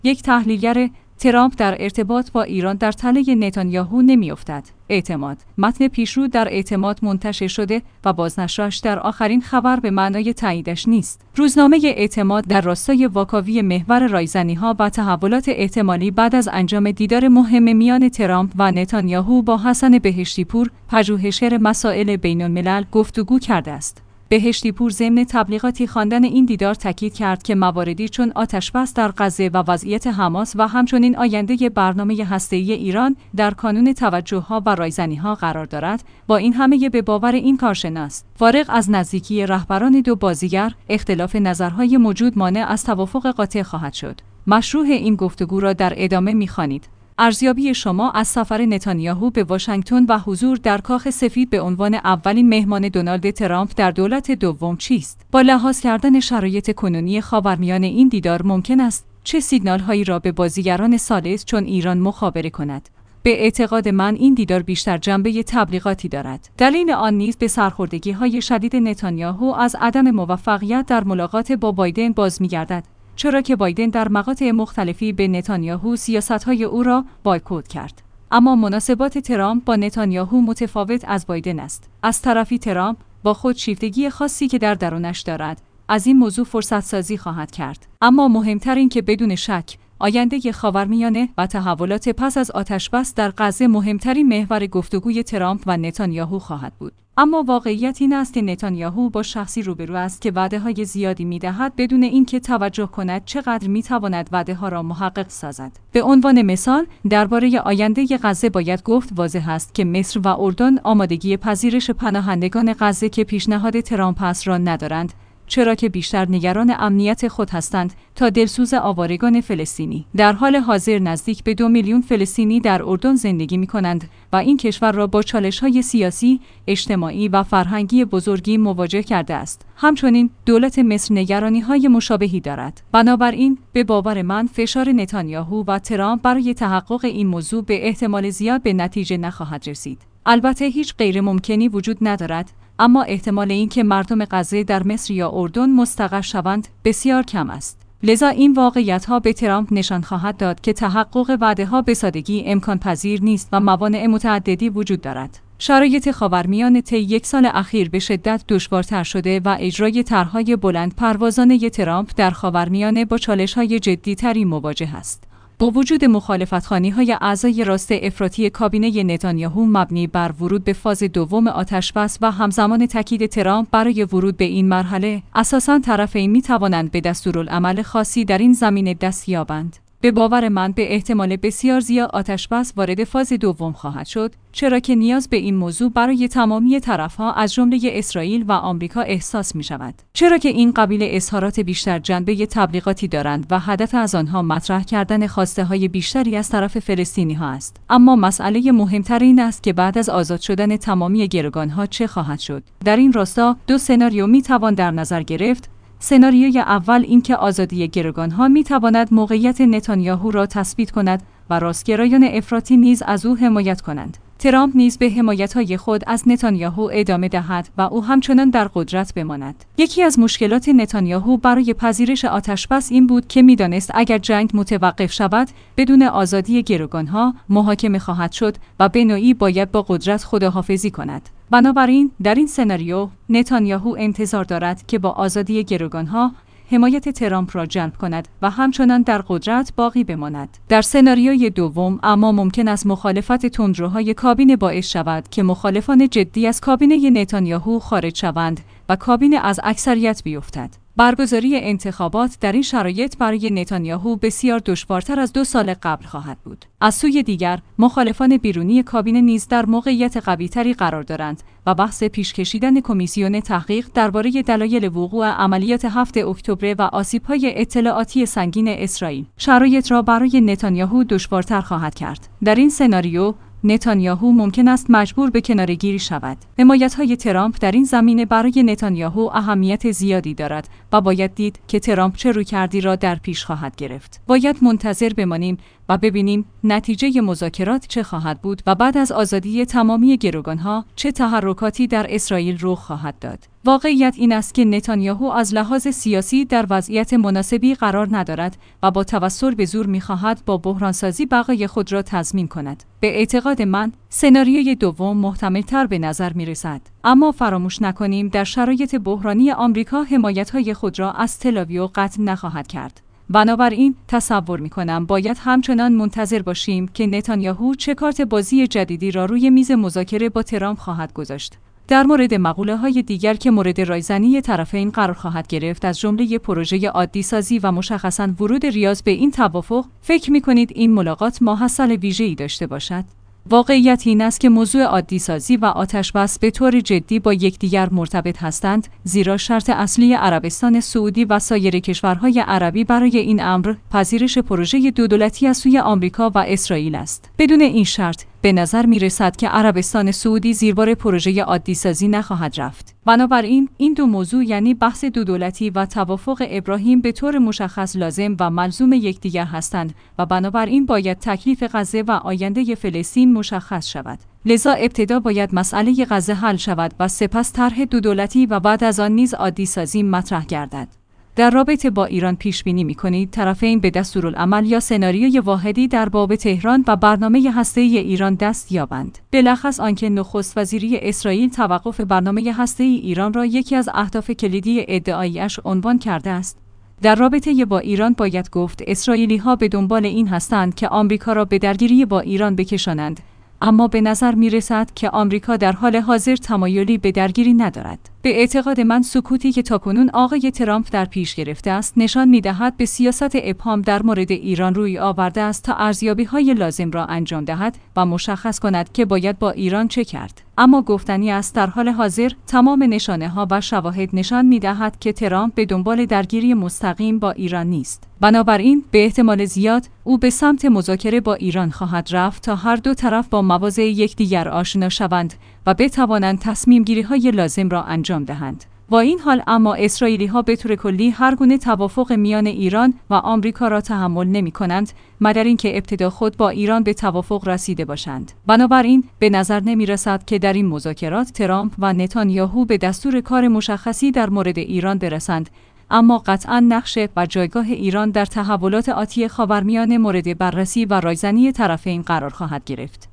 یک تحلیلگر: ترامپ در ارتباط با ایران در تله نتانیاهو نمی‌افتد. اعتماد: متن پیشرو در اعتماد منتشر شده و بازنشرش در آخرین خبر به معنای تاییدش نیست. روزنامه اعتماد در راستای واکاوی محور رایزنی‌ها و تحولات احتمالی بعد از انجام دیدار مهم میان ترامپ و نتانیاهو با حسن بهشتی‌پور، پژوهشگر مسائل بین‌الملل، گفتگو کرده است. بهشتی‌پور ضمن تبلیغاتی خواندن این دیدار تاکید کرد که مواردی چون آتش‌بس در غزه و وضعیت حماس و همچنین آینده برنامه هسته‌ای ایران در کانون توجه‌ها و رایزنی‌ها قرار دارد. با این همه به باور این کارشناس، فارغ از نزدیکی رهبران دو بازیگر، اختلاف نظرهای موجود مانع از توافق قاطع خواهد شد. مشروع این گفتگو را در ادامه می‌خوانید. ارزیابی شما از سفر نتانیاهو به واشنگتن و حضور در کاخ سفید به عنوان اولین مهمان دونالد ترامپ در دولت دوم چیست؟ با لحاظ کردن شرایط کنونی خاورمیانه این دیدار ممکن است چه سیگنال‌هایی را به بازیگران ثالث چون ایران مخابره کند؟ به اعتقاد من این دیدار بیشتر جنبه تبلیغاتی دارد. دلیل آن نیز به سرخوردگی‌های شدید نتانیاهو از عدم موفقیت در ملاقات با بایدن باز می‌گردد. چرا که بایدن در مقاطع مختلفی به نتانیاهو سیاست‌های او را بایکوت کرد. اما مناسبات ترامپ با نتانیاهو متفاوت از بایدن است. از طرفی ترامپ با خودشیفتگی خاصی که در درونش دارد، از این موضوع فرصت سازی خواهد کرد. اما مهمتر این که بدون شک آینده خاورمیانه و تحولات پس از آتش‌بس در غزه مهمترین محور گفتگوی ترامپ و نتانیاهو خواهد بود. اما واقعیت این است که نتانیاهو با شخصی روبرو است که وعده‌های زیادی می‌دهد بدون اینکه توجه کند چقدر می‌تواند وعده‌ها را محقق سازد. به عنوان مثال، درباره آینده غزه باید گفت واضح است که مصر و اردن آمادگی پذیرش پناهندگان غزه که پیشنهاد ترامپ است را ندارند، چرا که بیشتر نگران امنیت خود هستند تا دلسوز آوارگان فلسطینی. در حال حاضر نزدیک به 2 میلیون فلسطینی در اردن زندگی می‌کنند و این کشور را با چالش‌های سیاسی، اجتماعی و فرهنگی بزرگی مواجه کرده است. همچنین دولت مصر نگرانی‌های مشابهی دارد. بنابراین به باور من فشار نتانیاهو و ترامپ برای تحقق این موضوع به احتمال زیاد به نتیجه نخواهد رسید. البته هیچ غیر ممکنی وجود ندارد، اما احتمال اینکه مردم غزه در مصر یا اردن مستقر شوند بسیار کم است. لذا این واقعیت‌ها به ترامپ نشان خواهد داد که تحقق وعده‌ها به سادگی امکان پذیر نیست و موانع متعددی وجود دارد. شرایط خاورمیانه طی یک سال اخیر به شدت دشوارتر شده و اجرای طرح‌های بلند پروازانه ترامپ در خاورمیانه با چالش‌های جدی‌تری مواجه است. با وجود مخالفت‌خوانی‌های اعضای راست افراطی کابینه نتانیاهو مبنی بر ورود به فاز دوم آتش‌بس و همزمان تاکید ترامپ برای ورود به این مرحله، اساساً طرفین می‌توانند به دستورالعمل خاصی در این زمینه دست یابند. به باور من به احتمال بسیار زیاد آتش‌بس وارد فاز دوم خواهد شد، چرا که نیاز به این موضوع برای تمامی طرف‌ها از جمله اسرائیل و آمریکا احساس می‌شود. چرا که این قبیل اظهارات بیشتر جنبه تبلیغاتی دارند و هدف از آنها مطرح کردن خواسته‌های بیشتری از طرف فلسطینی‌ها است. اما مسئله مهمتر این است که بعد از آزاد شدن تمامی گروگان‌ها چه خواهد شد. در این راستا دو سناریو می‌توان در نظر گرفت. سناریوی اول اینکه آزادی گروگان‌ها می‌تواند موقعیت نتانیاهو را تثبیت کند و راستگرایان افراطی نیز از او حمایت کنند. ترامپ نیز به حمایت‌های خود از نتانیاهو ادامه دهد و او همچنان در قدرت بماند. یکی از مشکلات نتانیاهو برای پذیرش آتش‌بس این بود که می‌دانست اگر جنگ متوقف شود، بدون آزادی گروگان‌ها محاکمه خواهد شد و به نوعی باید با قدرت خداحافظی کند. بنابراین در این سناریو نتانیاهو انتظار دارد که با آزادی گروگان‌ها حمایت ترامپ را جلب کند و همچنان در قدرت باقی بماند. در سناریوی دوم اما ممکن است مخالفت تندروهای کابینه باعث شود که مخالفان جدی از کابینه نتانیاهو خارج شوند و کابینه از اکثریت بیفتد. برگزاری انتخابات در این شرایط برای نتانیاهو بسیار دشوارتر از 2 سال قبل خواهد بود. از سوی دیگر، مخالفان بیرونی کابینه نیز در موقعیت قوی‌تری قرار دارند و بحث پیش کشیدن کمیسیون تحقیق درباره دلایل وقوع عملیات 7 اکتبر و آسیب‌های اطلاعاتی سنگین اسرائیل شرایط را برای نتانیاهو دشوارتر خواهد کرد. در این سناریو نتانیاهو ممکن است مجبور به کناره‌گیری شود. حمایت‌های ترامپ در این زمینه برای نتانیاهو اهمیت زیادی دارد و باید دید که ترامپ چه رویکردی را در پیش خواهد گرفت. باید منتظر بمانیم و ببینیم نتیجه مذاکرات چه خواهد بود و بعد از آزادی تمامی گروگان‌ها چه تحرکاتی در اسرائیل رخ خواهد داد. واقعیت این است که نتانیاهو از لحاظ سیاسی در وضعیت مناسبی قرار ندارد و با توسل به زور می‌خواهد با بحرانسازی بقای خود را تضمین کند. به اعتقاد من، سناریوی دوم محتمل‌تر به نظر می‌رسد. اما فراموش نکنیم در شرایط بحرانی آمریکا حمایت‌های خود را از تل‌آویو قطع نخواهد کرد. بنابراین تصور می‌کنم باید همچنان منتظر باشیم که نتانیاهو چه کارت بازی جدیدی را روی میز مذاکره با ترامپ خواهد گذاشت. در مورد مقوله‌های دیگر که مورد رایزنی طرفین قرار خواهد گرفت، از جمله پروژه عادی‌سازی و مشخصاً ورود ریاض به این توافق، فکر می‌کنید این ملاقات ماحصل ویژه‌ای داشته باشد؟ واقعیت این است که موضوع عادی‌سازی و آتش‌بس به طور جدی با یکدیگر مرتبط هستند، زیرا شرط اصلی عربستان سعودی و سایر کشورهای عربی برای این امر پذیرش پروژه دودولتی از سوی آمریکا و اسرائیل است. بدون این شرط به نظر می رسد که عربستان سعودی زیربار پروژه عادی‌سازی نخواهد رفت. بنابراین این دو موضوع، یعنی بحث دودولتی و توافق ابراهیم، به طور مشخص لازم و ملزوم یکدیگر هستند و بنابراین باید تکلیف غزه و آینده فلسطین مشخص شود. لذا ابتدا باید مسئله غزه حل شود و سپس طرح دودولتی و بعد از آن نیز عادی‌سازی مطرح گردد. در رابطه با ایران پیش بینی می‌کنید طرفین به دستورالعمل یا سناریوی واحدی در باب تهران و برنامه هسته‌ای ایران دست یابند. بلخص آنکه نخست وزیری اسرائیل توقف برنامه هسته‌ای ایران را یکی از اهداف کلیدی ادعایش عنوان کرده است. در رابطه با ایران باید گفت اسرائیلی‌ها به دنبال این هستند که آمریکا را به درگیری با ایران بکشانند، اما به نظر می رسد که آمریکا در حال حاضر تمایلی به درگیری ندارد. به اعتقاد من سکوتی که تاکنون آقای ترامپ در پیش گرفته است نشان می دهد به سیاست ابهام در مورد ایران روی آورده است تا ارزیابی‌های لازم را انجام دهد و مشخص کند که باید با ایران چه کرد. اما گفتنی است در حال حاضر تمام نشانه‌ها و شواهد نشان می دهد که ترامپ به دنبال درگیری مستقیم با ایران نیست. بنابراین به احتمال زیاد او به سمت مذاکره با ایران خواهد رفت تا هر دو طرف با مواضع یکدیگر آشنا شوند و بتوانند تصمیم گیری‌های لازم را انجام دهند. با این حال اما اسرائیلی‌ها به طور کلی هر گونه توافق میان ایران و آمریکا را تحمل نمی‌کنند مگر اینکه ابتدا خود با ایران به توافق رسیده باشند. بنابراین به نظر نمی‌رسد که در این مذاکرات ترامپ و نتانیاهو به دستور کار مشخصی در مورد ایران برسند، اما قطعاً نقش و جایگاه ایران در تحولات آتی خاورمیانه مورد بررسی و رایزنی طرفین قرار خواهد گرفت.